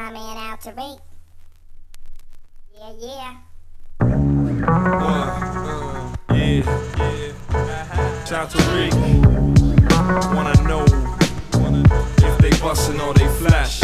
My man out to Rick. Yeah, yeah. Shout to Rick. Wanna know if they bustin' or they flash.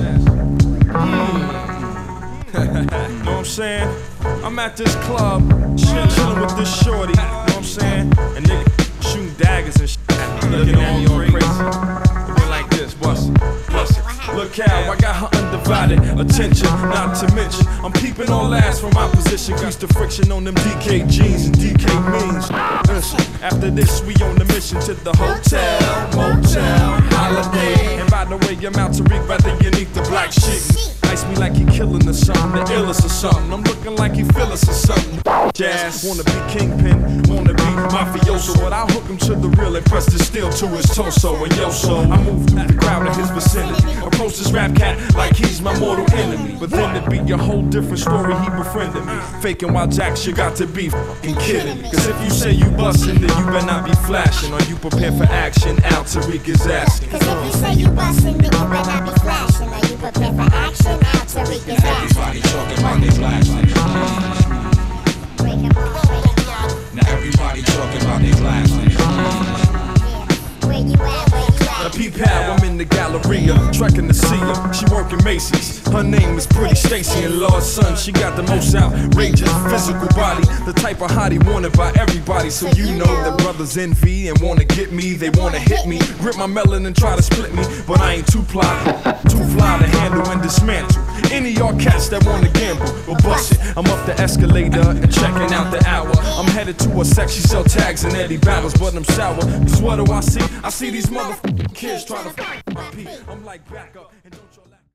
Know what I'm saying? I'm at this club, chillin' with this shorty. Know what I'm saying? And nigga shooting daggers and shit. Looking at me all crazy. It went like this, bustin'. Look how I got her undivided attention, not to mention I'm peeping all ass from my position. Grease the friction on them DK jeans and DK means. After this we on the mission to the hotel, motel, holiday. And by the way, I'm out to Rick rather you need the black shit. Ice me like he killing or something, the illest or something. I'm looking like he feel us or something. Jazz, wanna be kingpin, wanna be mafioso, but I'll hook him to the real and press the steel to his torso. And yo, so I move through the crowd in his vicinity, approach this rap cat like he's my mortal enemy. But then it'd be a whole different story, he befriended me, faking while Jack, you got to be fucking kidding me. Cause if you say you bustin', then you better not be flashing. Are you prepared for action? Al Tariq is asking. Cause if you say you bustin', then you better not be flashing. Are you prepared for action? Al Tariq is asking. Everybody talking about they blasting. Now everybody talking about they blasting. Where you at? Now peep how I'm in the Galleria, trekking to see her. She working Macy's. Her name is Pretty Stacy, and Lord's son, she got the most outrageous physical body, the type of hottie wanted by everybody. So you know that brothers envy and wanna get me. They wanna hit me, grip my melon and try to split me, but I ain't too fly to handle and dismantle any of y'all cats that wanna gamble. But bust it, I'm up the escalator and checking out the hour. I'm headed to a sex, she sell tags and Eddie battles, but I'm sour. Cause what do I see? I see these motherfucking kids trying to f*** my pee. I'm like back up and